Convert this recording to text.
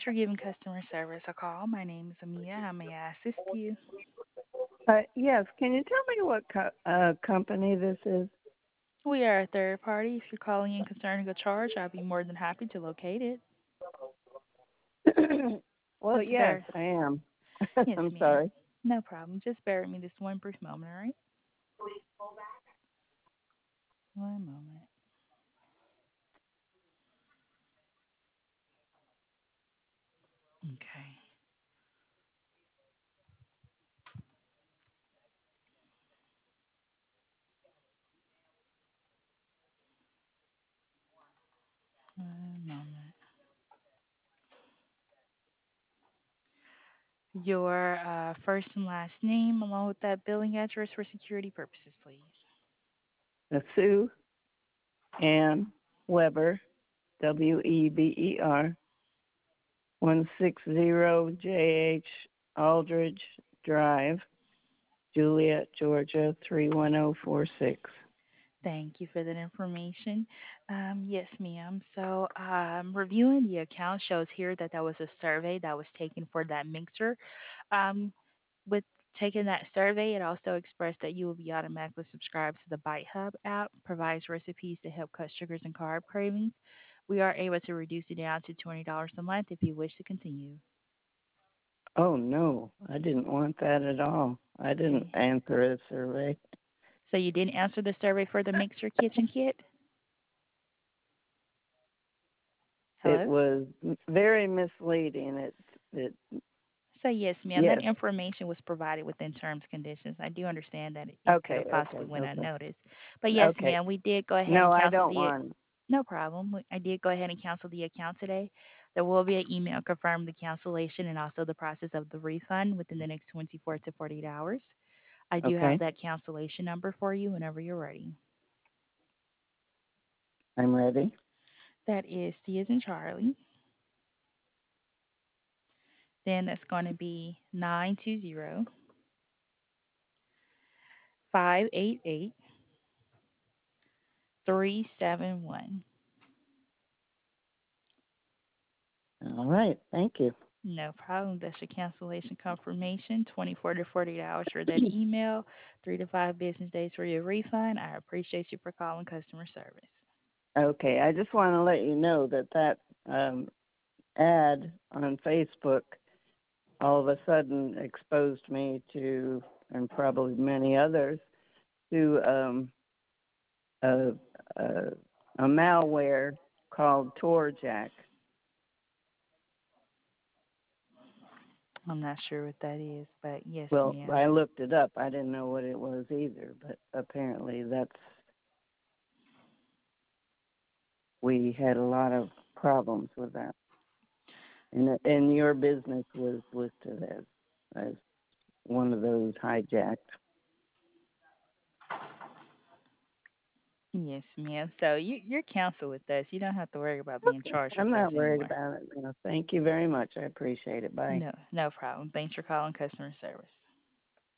for giving customer service a call. My name is Amia. How may I assist you? Yes. Can you tell me what company this is? We are a third party. If you're calling in concerning a charge, I'll be more than happy to locate it. Well, Just yes, bear. I am. Yes, I'm ma'am. sorry. No problem. Just bear with me this one brief moment, all right? One moment. Okay. One moment. Your first and last name, along with that billing address for security purposes, please. Sue Ann Weber, Weber, 160 JH Aldridge Drive, Juliet, Georgia 31046. Thank you for that information. Yes, ma'am. So, reviewing the account shows here that that was a survey that was taken for that mixer. Um, with taking that survey, it also expressed that you will be automatically subscribed to the Bite Hub app, provides recipes to help cut sugars and carb cravings. We are able to reduce it down to $20 a month if you wish to continue. Oh no, I didn't want that at all. I didn't Okay. answer a survey. So you didn't answer the survey for the mixer kitchen kit? It Hello? was very misleading. It So yes, ma'am, that yes. information was provided within terms and conditions. I do understand that it could Okay, have okay, possibly went okay. unnoticed. But yes, Okay. ma'am, we did go ahead No, and I cancel don't the want. no problem. I did go ahead and cancel the account today. There will be an email confirming the cancellation and also the process of the refund within the next 24 to 48 hours. I do have Okay, that cancellation number for you whenever you're ready. I'm ready. That is C as in Charlie. Then that's going to be 920-588-371. All right, thank you. No problem. That's your cancellation confirmation. 24 to 48 hours for that email. 3 to 5 business days for your refund. I appreciate you for calling customer service. Okay, I just want to let you know that um, ad on Facebook all of a sudden exposed me to, and probably many others, to a, a, a malware called TorJack. I'm not sure what that is, but yes, Well, ma'am. I looked it up. I didn't know what it was either, but apparently we had a lot of problems with that. And your business was listed as one of those hijacked. Yes, ma'am. So you're canceled with us. You don't have to worry about being charged I'm with us not worried anymore. about it. Thank you very much. I appreciate it. Bye. No, no problem. Thanks for calling customer service.